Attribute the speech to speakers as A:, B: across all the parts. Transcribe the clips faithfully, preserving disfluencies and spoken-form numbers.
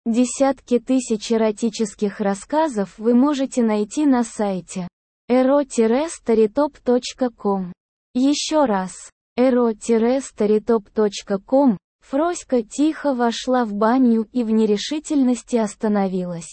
A: Десятки тысяч эротических рассказов вы можете найти на сайте эро старитоп точка ком. Еще раз, эро старитоп точка ком. Фроська тихо вошла в баню и в нерешительности остановилась.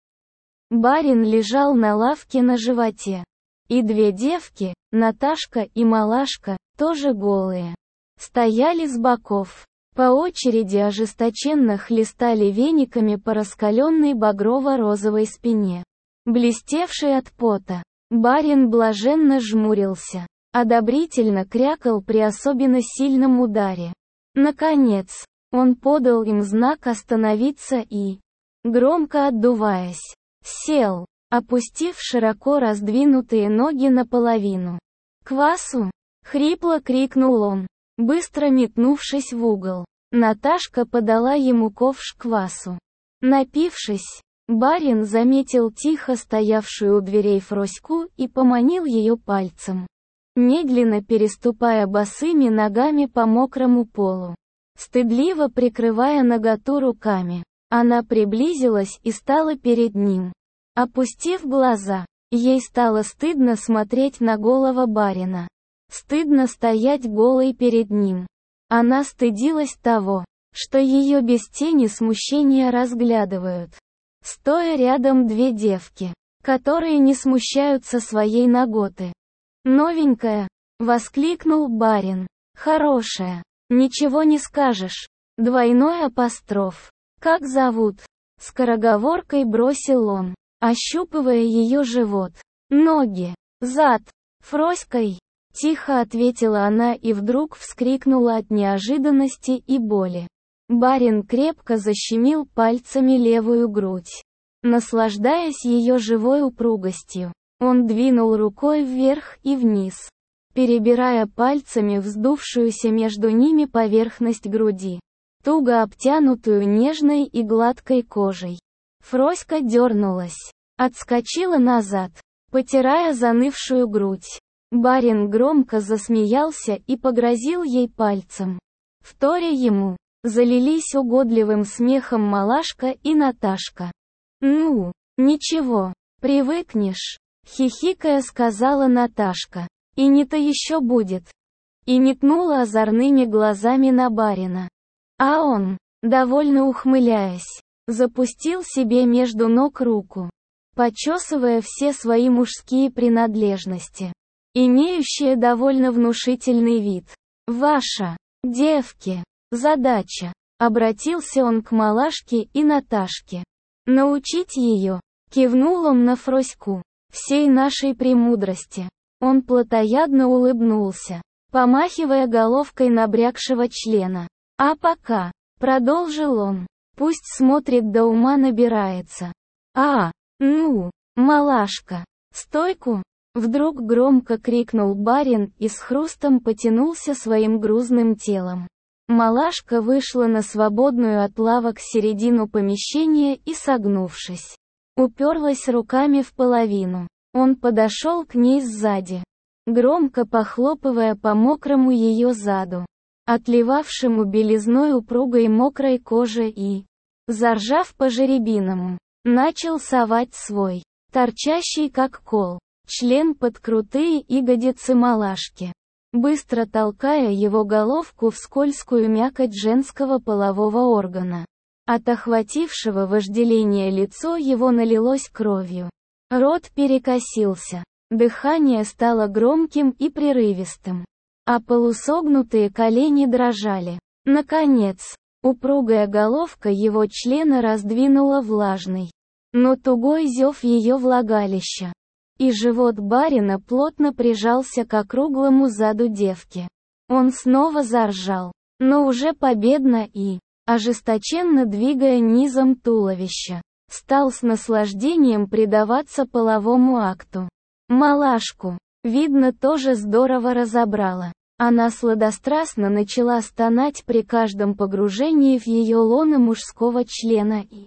A: Барин лежал на лавке на животе. И две девки, Наташка и Малашка, тоже голые, стояли с боков. По очереди ожесточенно хлестали вениками по раскаленной багрово-розовой спине, блестевшей от пота. Барин блаженно жмурился, одобрительно крякал при особенно сильном ударе. Наконец, он подал им знак остановиться и, громко отдуваясь, сел, опустив широко раздвинутые ноги наполовину. «Квасу!» — хрипло крикнул он, быстро метнувшись в угол. Наташка подала ему ковш квасу. Напившись, барин заметил тихо стоявшую у дверей Фроську и поманил ее пальцем, медленно переступая босыми ногами по мокрому полу. Стыдливо прикрывая наготу руками, она приблизилась и стала перед ним. Опустив глаза, ей стало стыдно смотреть на голого барина. Стыдно стоять голой перед ним. Она стыдилась того, что ее без тени смущения разглядывают. Стоя рядом две девки, которые не смущаются своей наготы. «Новенькая!» — воскликнул барин. «Хорошая! Ничего не скажешь!» Двойной апостроф. «Как зовут?» — скороговоркой бросил он, ощупывая ее живот, ноги, зад. «Фроськой!» — тихо ответила она и вдруг вскрикнула от неожиданности и боли. Барин крепко защемил пальцами левую грудь. Наслаждаясь ее живой упругостью, он двинул рукой вверх и вниз, перебирая пальцами вздувшуюся между ними поверхность груди, туго обтянутую нежной и гладкой кожей. Фроська дернулась, отскочила назад, потирая занывшую грудь. Барин громко засмеялся и погрозил ей пальцем. Вторя ему, залились угодливым смехом Малашка и Наташка. «Ну, ничего, привыкнешь», — хихикая сказала Наташка. «И не-то еще будет». И метнула озорными глазами на барина. А он, довольно ухмыляясь, запустил себе между ног руку, почесывая все свои мужские принадлежности, имеющие довольно внушительный вид. «Ваша, девки, задача», — обратился он к Малашке и Наташке. «Научить ее», — кивнул он на Фроську, — «всей нашей премудрости». Он плотоядно улыбнулся, помахивая головкой набрякшего члена. «А пока», — продолжил он, — «пусть смотрит до ума набирается». «А, ну, Малашка, стойку!» Вдруг громко крикнул барин и с хрустом потянулся своим грузным телом. Малашка вышла на свободную от лавок середину помещения и, согнувшись, уперлась руками в половину. Он подошел к ней сзади, громко похлопывая по мокрому ее заду, отливавшему белизной упругой мокрой кожи и, заржав по-жеребиному, начал совать свой, торчащий как кол, член под крутые ягодицы Малашки, быстро толкая его головку в скользкую мякоть женского полового органа. От охватившего вожделения лицо его налилось кровью. Рот перекосился, дыхание стало громким и прерывистым, а полусогнутые колени дрожали. Наконец, упругая головка его члена раздвинула влажный, но тугой зев ее влагалища, и живот барина плотно прижался к округлому заду девки. Он снова заржал, но уже победно и, ожесточенно двигая низом туловища, стал с наслаждением предаваться половому акту. Малашку, видно, тоже здорово разобрала. Она сладострастно начала стонать при каждом погружении в ее лоно мужского члена и,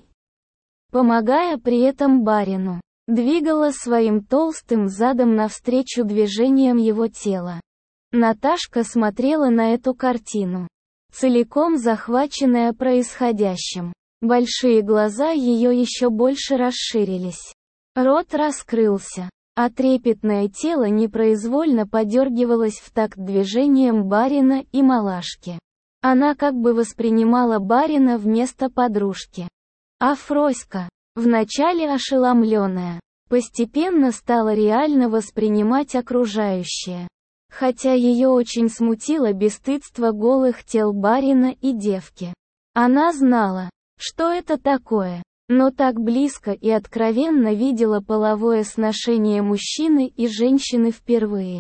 A: помогая при этом барину, двигала своим толстым задом навстречу движениям его тела. Наташка смотрела на эту картину, целиком захваченная происходящим. Большие глаза ее еще больше расширились. Рот раскрылся, а трепетное тело непроизвольно подергивалось в такт движением барина и малашки. Она как бы воспринимала барина вместо подружки. А Фроська, вначале ошеломленная, постепенно стала реально воспринимать окружающее. Хотя ее очень смутило бесстыдство голых тел барина и девки. Она знала, что это такое, но так близко и откровенно видела половое сношение мужчины и женщины впервые.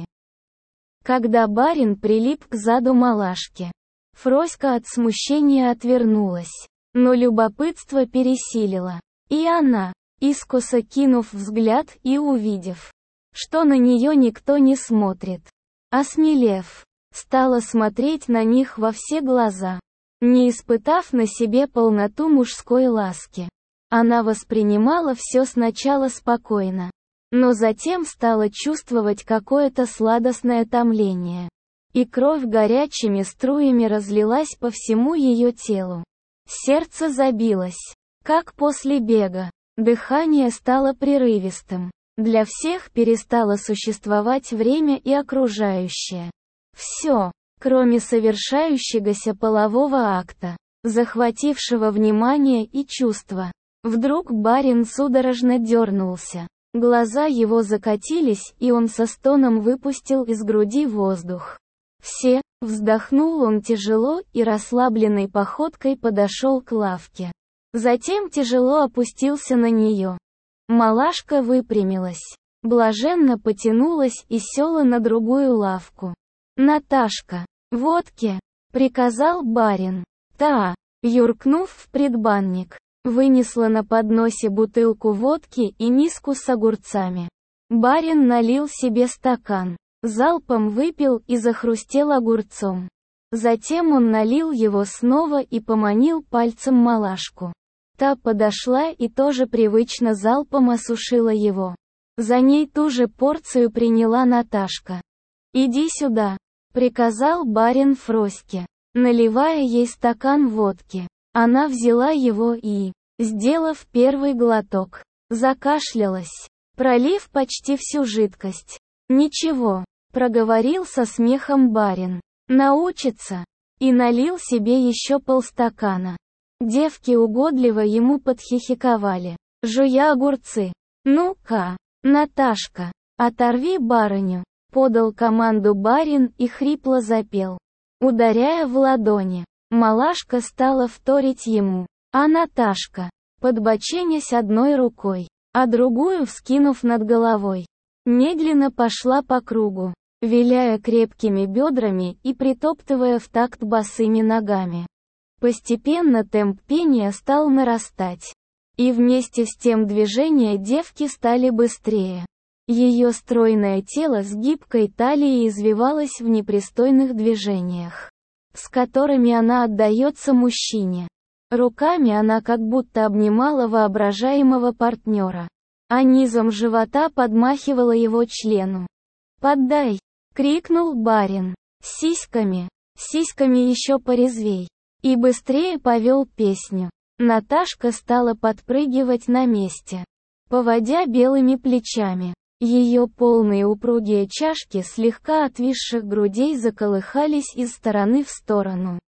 A: Когда барин прилип к заду малашки, Фроська от смущения отвернулась, но любопытство пересилило. И она, искоса кинув взгляд и увидев, что на нее никто не смотрит, осмелев, стала смотреть на них во все глаза, не испытав на себе полноту мужской ласки. Она воспринимала все сначала спокойно, но затем стала чувствовать какое-то сладостное томление. И кровь горячими струями разлилась по всему ее телу. Сердце забилось, как после бега. Дыхание стало прерывистым. Для всех перестало существовать время и окружающее. Все, кроме совершающегося полового акта, захватившего внимание и чувства. Вдруг барин судорожно дернулся. Глаза его закатились, и он со стоном выпустил из груди воздух. Все, вздохнул он тяжело и расслабленной походкой подошел к лавке. Затем тяжело опустился на нее. Малашка выпрямилась, блаженно потянулась и села на другую лавку. «Наташка, водки!» — приказал барин. Та, юркнув в предбанник, вынесла на подносе бутылку водки и миску с огурцами. Барин налил себе стакан, залпом выпил и захрустел огурцом. Затем он налил его снова и поманил пальцем малашку. Та подошла и тоже привычно залпом осушила его. За ней ту же порцию приняла Наташка. «Иди сюда», — приказал барин Фроське, наливая ей стакан водки. Она взяла его и, сделав первый глоток, закашлялась, пролив почти всю жидкость. «Ничего», — проговорил со смехом барин, — «научится», и налил себе еще полстакана. Девки угодливо ему подхихиковали, жуя огурцы. «Ну-ка, Наташка, оторви барыню», — подал команду барин и хрипло запел, ударяя в ладони. Малашка стала вторить ему, а Наташка, подбоченясь одной рукой, а другую вскинув над головой, медленно пошла по кругу, виляя крепкими бедрами и притоптывая в такт босыми ногами. Постепенно темп пения стал нарастать. И вместе с тем движения девки стали быстрее. Ее стройное тело с гибкой талией извивалось в непристойных движениях, с которыми она отдается мужчине. Руками она как будто обнимала воображаемого партнера, а низом живота подмахивала его члену. «Поддай!» — крикнул барин. «Сиськами! Сиськами еще порезвей!» И быстрее повел песню. Наташка стала подпрыгивать на месте, поводя белыми плечами. Ее полные упругие чашки слегка отвисших грудей заколыхались из стороны в сторону,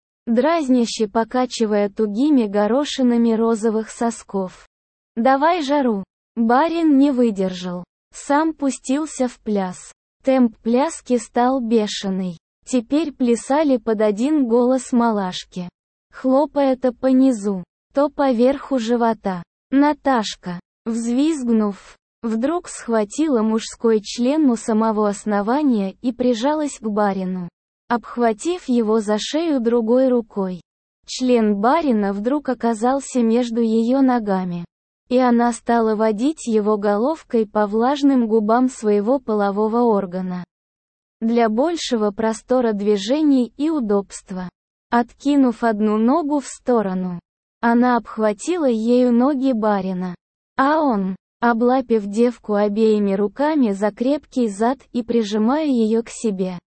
A: дразняще покачивая тугими горошинами розовых сосков. «Давай жару!» Барин не выдержал. Сам пустился в пляс. Темп пляски стал бешеный. Теперь плясали под один голос малашки, хлопая то по низу, то поверху живота. Наташка, взвизгнув, вдруг схватила мужской член у самого основания и прижалась к барину, обхватив его за шею другой рукой. Член барина вдруг оказался между ее ногами, и она стала водить его головкой по влажным губам своего полового органа. Для большего простора движений и удобства. Откинув одну ногу в сторону, она обхватила ею ноги барина. А он, облапив девку обеими руками за крепкий зад и прижимая ее к себе,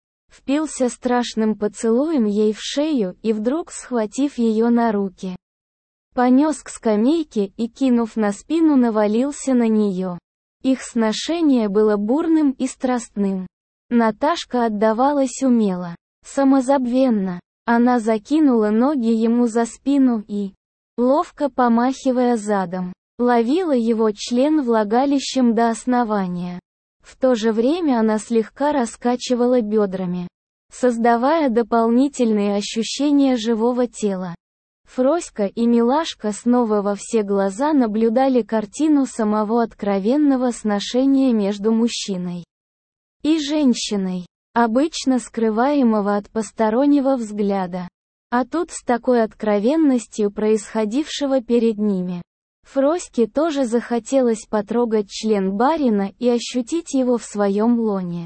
A: впился страшным поцелуем ей в шею и вдруг схватив ее на руки, понес к скамейке и, кинув на спину, навалился на нее. Их сношение было бурным и страстным. Наташка отдавалась умело, самозабвенно. Она закинула ноги ему за спину и, ловко помахивая задом, ловила его член влагалищем до основания. В то же время она слегка раскачивала бедрами, создавая дополнительные ощущения живого тела. Фроська и Милашка снова во все глаза наблюдали картину самого откровенного сношения между мужчиной и женщиной, обычно скрываемого от постороннего взгляда. А тут с такой откровенностью происходившего перед ними. Фроське тоже захотелось потрогать член барина и ощутить его в своем лоне.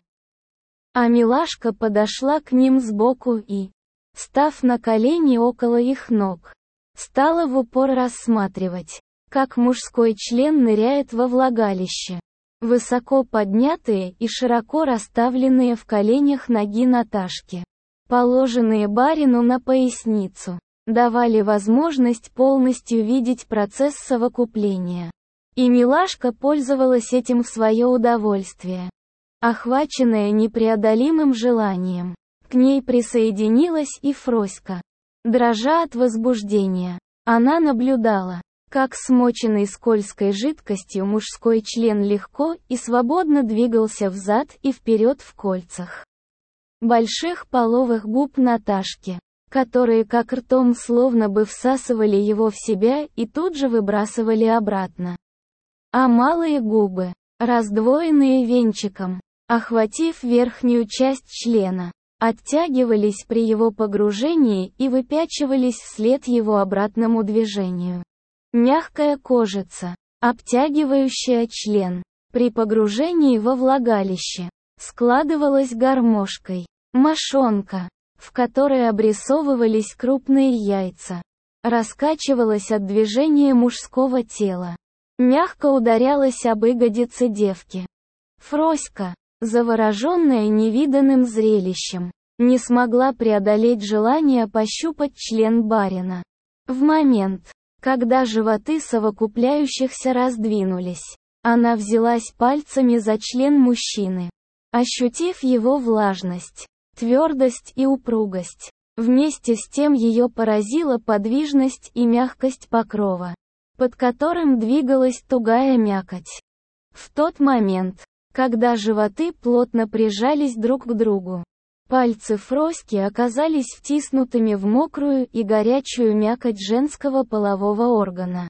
A: А Милашка подошла к ним сбоку и, став на колени около их ног, стала в упор рассматривать, как мужской член ныряет во влагалище. Высоко поднятые и широко расставленные в коленях ноги Наташки, положенные барину на поясницу, давали возможность полностью видеть процесс совокупления. И Милашка пользовалась этим в свое удовольствие. Охваченная непреодолимым желанием, к ней присоединилась и Фроська. Дрожа от возбуждения, она наблюдала, как смоченный скользкой жидкостью мужской член легко и свободно двигался взад и вперед в кольцах больших половых губ Наташки, которые как ртом словно бы всасывали его в себя и тут же выбрасывали обратно. А малые губы, раздвоенные венчиком, охватив верхнюю часть члена, оттягивались при его погружении и выпячивались вслед его обратному движению. Мягкая кожица, обтягивающая член, при погружении во влагалище, складывалась гармошкой, мошонка, в которой обрисовывались крупные яйца, раскачивалась от движения мужского тела, мягко ударялась об ягодицы девки. Фроська, завороженная невиданным зрелищем, не смогла преодолеть желание пощупать член барина. В момент, когда животы совокупляющихся раздвинулись, она взялась пальцами за член мужчины. Ощутив его влажность, твердость и упругость, вместе с тем ее поразила подвижность и мягкость покрова, под которым двигалась тугая мякоть. В тот момент, когда животы плотно прижались друг к другу, пальцы Фроськи оказались втиснутыми в мокрую и горячую мякоть женского полового органа.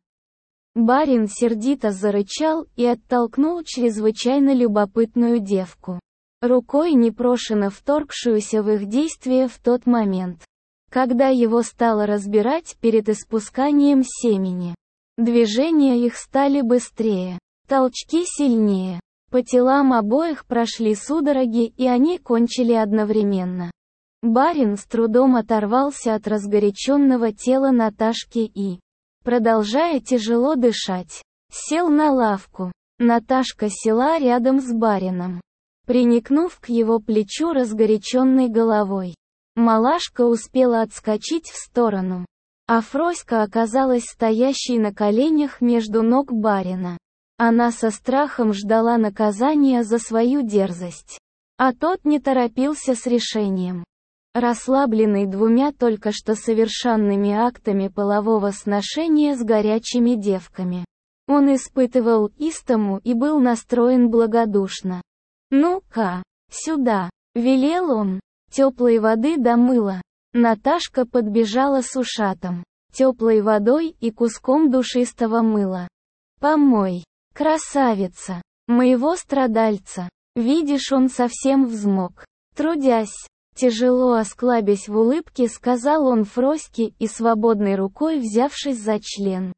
A: Барин сердито зарычал и оттолкнул чрезвычайно любопытную девку, рукой непрошено вторгшуюся в их действия в тот момент, когда его стало разбирать перед испусканием семени. Движения их стали быстрее, толчки сильнее. По телам обоих прошли судороги, и они кончили одновременно. Барин с трудом оторвался от разгоряченного тела Наташки и, продолжая тяжело дышать, сел на лавку. Наташка села рядом с барином, приникнув к его плечу разгоряченной головой. Малашка успела отскочить в сторону, а Фроська оказалась стоящей на коленях между ног барина. Она со страхом ждала наказания за свою дерзость. А тот не торопился с решением. Расслабленный двумя только что совершенными актами полового сношения с горячими девками, он испытывал истому и был настроен благодушно. «Ну-ка, сюда!» — велел он. Теплой воды до мыла. Наташка подбежала с ушатом, теплой водой и куском душистого мыла. «Помой, красавица, моего страдальца!» Видишь, он совсем взмок. Трудясь, тяжело осклабясь в улыбке, сказал он Фроське и свободной рукой, взявшись за член,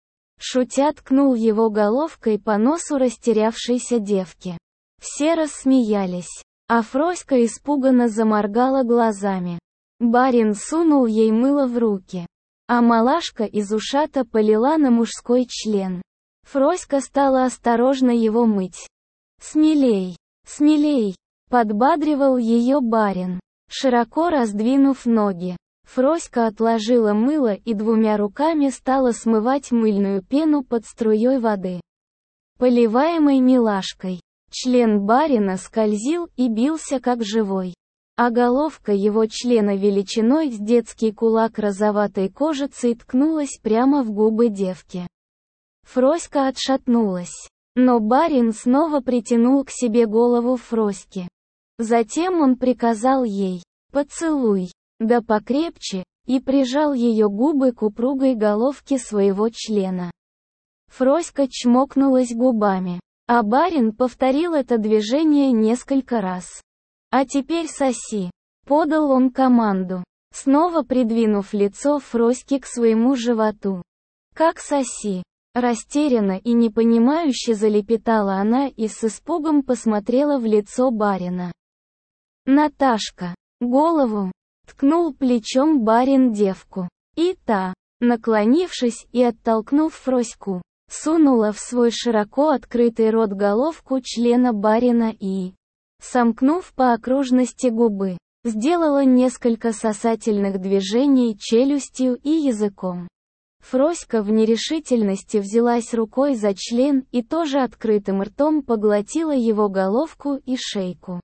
A: шутя ткнул его головкой по носу растерявшейся девки. Все рассмеялись, а Фроська испуганно заморгала глазами. Барин сунул ей мыло в руки, а малашка из ушата полила на мужской член. Фроська стала осторожно его мыть. «Смелей, смелей!» — подбадривал ее барин, широко раздвинув ноги. Фроська отложила мыло и двумя руками стала смывать мыльную пену под струей воды, поливаемой милашкой. Член барина скользил и бился как живой, а головка его члена величиной с детский кулак розоватой кожицей ткнулась прямо в губы девки. Фроська отшатнулась, но барин снова притянул к себе голову Фроськи. Затем он приказал ей: «Поцелуй, да покрепче», и прижал ее губы к упругой головке своего члена. Фроська чмокнулась губами, а барин повторил это движение несколько раз. «А теперь соси», — подал он команду, снова придвинув лицо Фроськи к своему животу. «Как соси?» Растерянно и непонимающе залепетала она и с испугом посмотрела в лицо барина. «Наташка, голову!» — ткнул плечом барин девку. И та, наклонившись и оттолкнув Фроську, сунула в свой широко открытый рот головку члена барина и, сомкнув по окружности губы, сделала несколько сосательных движений челюстью и языком. Фроська в нерешительности взялась рукой за член и тоже открытым ртом поглотила его головку и шейку.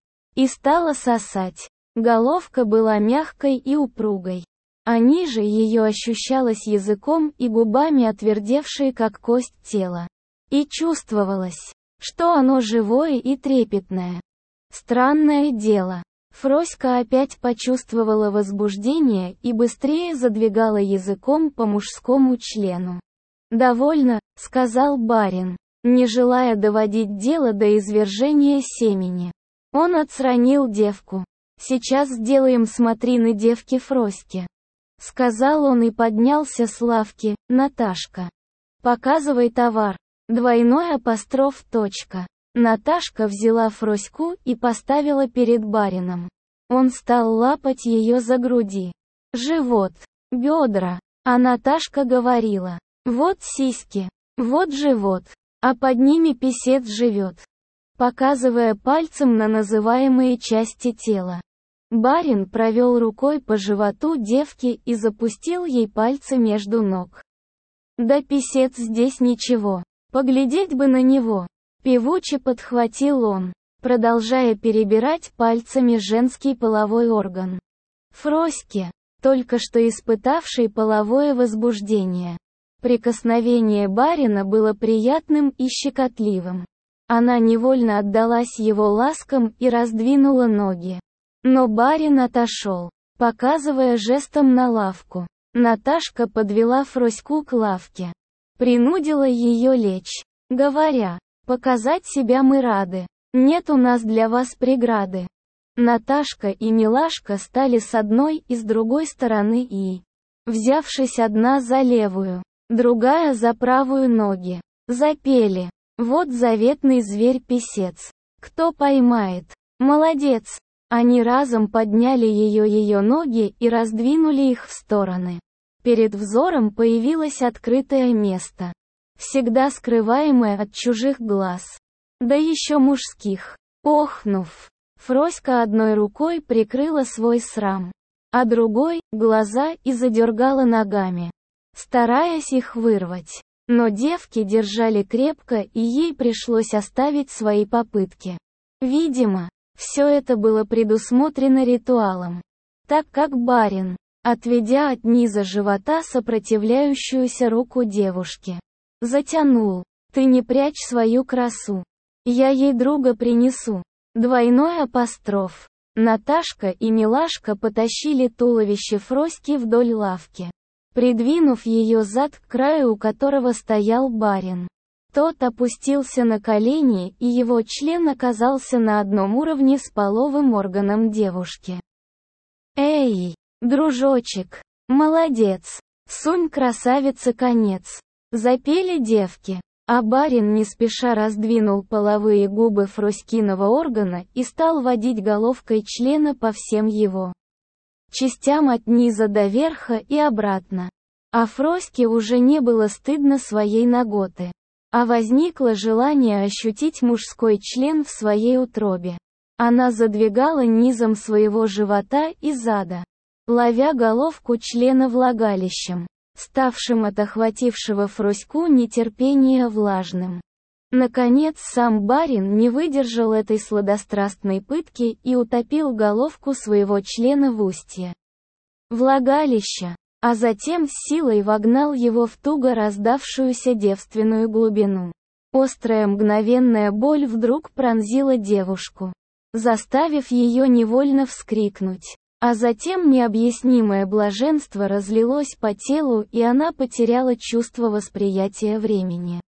A: И стала сосать. Головка была мягкой и упругой, а ниже ее ощущалось языком и губами отвердевшее как кость тело. И чувствовалось, что оно живое и трепетное. Странное дело. Фроська опять почувствовала возбуждение и быстрее задвигала языком по мужскому члену. «Довольно», — сказал барин, не желая доводить дело до извержения семени. Он отстранил девку. «Сейчас сделаем смотрины девки Фроське», — сказал он и поднялся с лавки. «Наташка, показывай товар». Двойной апостроф точка. Наташка взяла Фроську и поставила перед барином. Он стал лапать ее за груди, живот, бедра, а Наташка говорила: «Вот сиськи, вот живот, а под ними писец живет», показывая пальцем на называемые части тела. Барин провел рукой по животу девки и запустил ей пальцы между ног. «Да писец здесь ничего, поглядеть бы на него», певуче подхватил он, продолжая перебирать пальцами женский половой орган. Фроське, только что испытавшей половое возбуждение, прикосновение барина было приятным и щекотливым. Она невольно отдалась его ласкам и раздвинула ноги. Но барин отошел, показывая жестом на лавку. Наташка подвела Фроську к лавке, принудила ее лечь, говоря: «Показать себя мы рады. Нет у нас для вас преграды». Наташка и Милашка стали с одной и с другой стороны и, взявшись одна за левую, другая за правую ноги, запели: «Вот заветный зверь-писец. Кто поймает? Молодец!» Они разом подняли ее ее ноги и раздвинули их в стороны. Перед взором появилось открытое место, всегда скрываемое от чужих глаз, да еще мужских. Охнув, Фроська одной рукой прикрыла свой срам, а другой — глаза и задергала ногами, стараясь их вырвать. Но девки держали крепко, и ей пришлось оставить свои попытки. Видимо, все это было предусмотрено ритуалом, так как барин, отведя от низа живота сопротивляющуюся руку девушки, затянул: «Ты не прячь свою красу. Я ей друга принесу». Двойной апостроф. Наташка и Милашка потащили туловище Фроськи вдоль лавки, придвинув ее зад к краю, у которого стоял барин. Тот опустился на колени, и его член оказался на одном уровне с половым органом девушки. «Эй, дружочек, молодец! Сунь, красавица, конец!» Запели девки, а барин не спеша раздвинул половые губы Фроськиного органа и стал водить головкой члена по всем его частям от низа до верха и обратно. А Фроське уже не было стыдно своей наготы, а возникло желание ощутить мужской член в своей утробе. Она задвигала низом своего живота и зада, ловя головку члена влагалищем, ставшим от охватившего Фроську нетерпения влажным. Наконец сам барин не выдержал этой сладострастной пытки и утопил головку своего члена в устье влагалища, а затем с силой вогнал его в туго раздавшуюся девственную глубину. Острая мгновенная боль вдруг пронзила девушку, заставив ее невольно вскрикнуть. А затем необъяснимое блаженство разлилось по телу, и она потеряла чувство восприятия времени.